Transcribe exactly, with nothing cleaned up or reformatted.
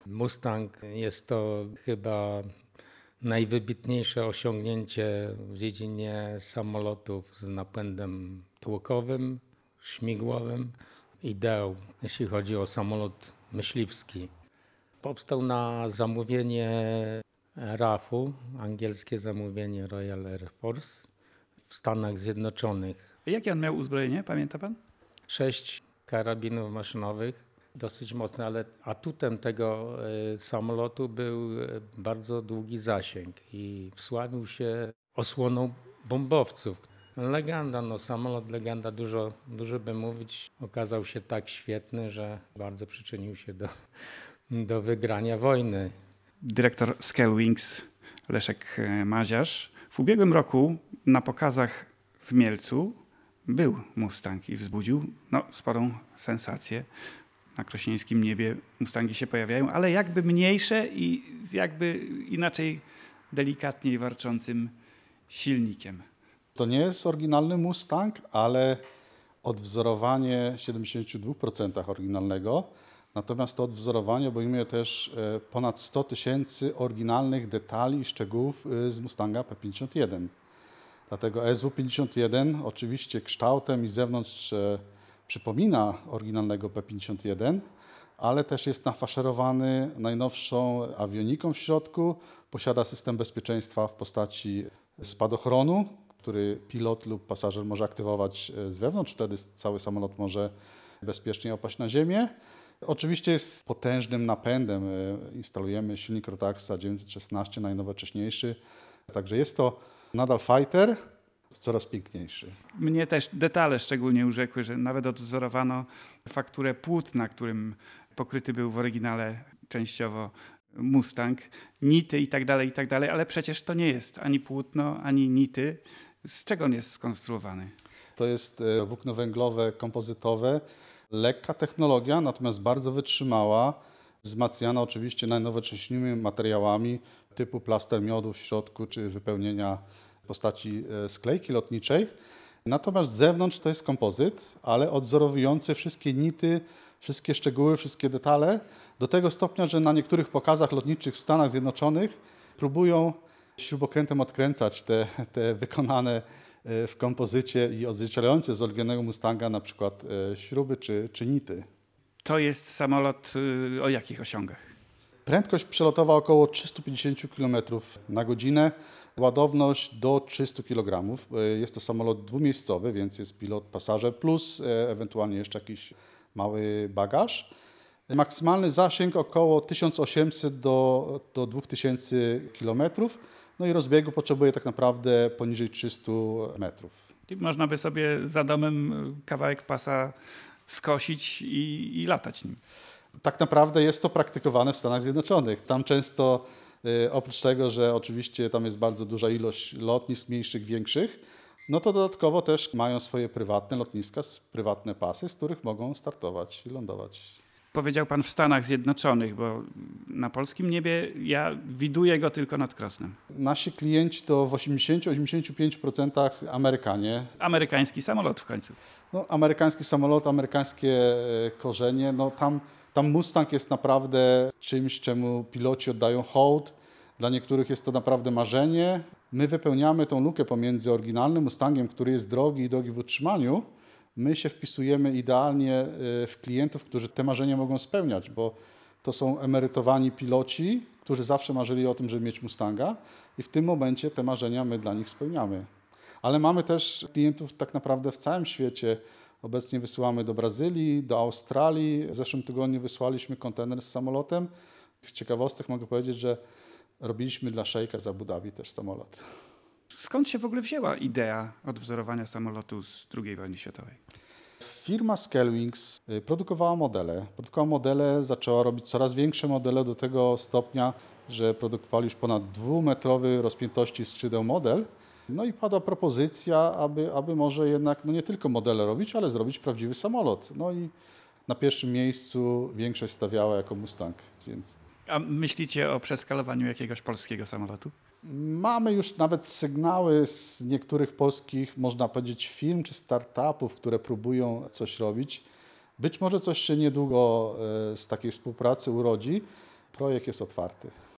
Mustang jest to chyba najwybitniejsze osiągnięcie w dziedzinie samolotów z napędem tłokowym, śmigłowym. Ideał, jeśli chodzi o samolot myśliwski. Powstał na zamówienie R A F-u, angielskie zamówienie Royal Air Force w Stanach Zjednoczonych. Jakie on miał uzbrojenie, pamięta pan? Sześć karabinów maszynowych, dosyć mocne, ale atutem tego samolotu był bardzo długi zasięg i wsławił się osłoną bombowców. Legenda, no samolot legenda, dużo, dużo by mówić. Okazał się tak świetny, że bardzo przyczynił się do, do wygrania wojny. Dyrektor Scalewings Leszek Maziarz. W ubiegłym roku na pokazach w Mielcu był Mustang i wzbudził no, sporą sensację. Na krośnieńskim niebie Mustangi się pojawiają, ale jakby mniejsze i z jakby inaczej delikatniej warczącym silnikiem. To nie jest oryginalny Mustang, ale odwzorowanie w siedemdziesięciu dwóch procentach oryginalnego. Natomiast to odwzorowanie obejmuje też ponad sto tysięcy oryginalnych detali i szczegółów z Mustanga P pięćdziesiąt jeden. Dlatego S W pięćdziesiąt jeden oczywiście kształtem i z zewnątrz przypomina oryginalnego P pięćdziesiąt jeden, ale też jest nafaszerowany najnowszą awioniką w środku. Posiada system bezpieczeństwa w postaci spadochronu, który pilot lub pasażer może aktywować z wewnątrz, wtedy cały samolot może bezpiecznie opaść na ziemię. Oczywiście jest potężnym napędem. Instalujemy silnik Rotaxa dziewięćset szesnaście, najnowocześniejszy. Także jest to nadal fighter, coraz piękniejszy. Mnie też detale szczególnie urzekły, że nawet odwzorowano fakturę płótna, którym pokryty był w oryginale częściowo Mustang, nity i tak dalej, i tak dalej, ale przecież to nie jest ani płótno, ani nity. Z czego on jest skonstruowany? To jest włókno węglowe, kompozytowe, lekka technologia, natomiast bardzo wytrzymała, wzmacniana oczywiście najnowocześniejszymi materiałami typu plaster miodu w środku, czy wypełnienia w postaci sklejki lotniczej. Natomiast z zewnątrz to jest kompozyt, ale odwzorowujący wszystkie nity, wszystkie szczegóły, wszystkie detale, do tego stopnia, że na niektórych pokazach lotniczych w Stanach Zjednoczonych próbują śrubokrętem odkręcać te, te wykonane w kompozycie i odzwierciedlające z oryginalnego Mustanga na przykład śruby czy, czy nity. To jest samolot o jakich osiągach? Prędkość przelotowa około trzysta pięćdziesiąt kilometrów na godzinę, ładowność do trzystu kilogramów. Jest to samolot dwumiejscowy, więc jest pilot, pasażer plus ewentualnie jeszcze jakiś mały bagaż. Maksymalny zasięg około tysiąc osiemset do, do dwa tysiące kilometrów. No i rozbiegu potrzebuje tak naprawdę poniżej trzystu metrów. I można by sobie za domem kawałek pasa skosić i, i latać nim. Tak naprawdę jest to praktykowane w Stanach Zjednoczonych. Tam często oprócz tego, że oczywiście tam jest bardzo duża ilość lotnisk mniejszych, większych, no to dodatkowo też mają swoje prywatne lotniska, prywatne pasy, z których mogą startować i lądować. Powiedział pan w Stanach Zjednoczonych, bo na polskim niebie ja widuję go tylko nad Krosnem. Nasi klienci to w osiemdziesiąt do osiemdziesięciu pięciu procent Amerykanie. Amerykański samolot w końcu. No, amerykański samolot, amerykańskie korzenie. No, tam, tam Mustang jest naprawdę czymś, czemu piloci oddają hołd. Dla niektórych jest to naprawdę marzenie. My wypełniamy tą lukę pomiędzy oryginalnym Mustangiem, który jest drogi i drogi w utrzymaniu. My się wpisujemy idealnie w klientów, którzy te marzenia mogą spełniać, bo to są emerytowani piloci, którzy zawsze marzyli o tym, żeby mieć Mustanga i w tym momencie te marzenia my dla nich spełniamy. Ale mamy też klientów tak naprawdę w całym świecie. Obecnie wysyłamy do Brazylii, do Australii. W zeszłym tygodniu wysłaliśmy kontener z samolotem. Z ciekawostek mogę powiedzieć, że robiliśmy dla szejka z Abu Dhabi też samolot. Skąd się w ogóle wzięła idea odwzorowania samolotu z drugiej wojny światowej? Firma Scalewings produkowała modele. Produkowała modele, zaczęła robić coraz większe modele do tego stopnia, że produkowali już ponad dwumetrowy rozpiętości skrzydeł model. No i padła propozycja, aby, aby może jednak no nie tylko modele robić, ale zrobić prawdziwy samolot. No i na pierwszym miejscu większość stawiała jako Mustang. Więc... A myślicie o przeskalowaniu jakiegoś polskiego samolotu? Mamy już nawet sygnały z niektórych polskich, można powiedzieć, firm czy startupów, które próbują coś robić. Być może coś się niedługo z takiej współpracy urodzi. Projekt jest otwarty.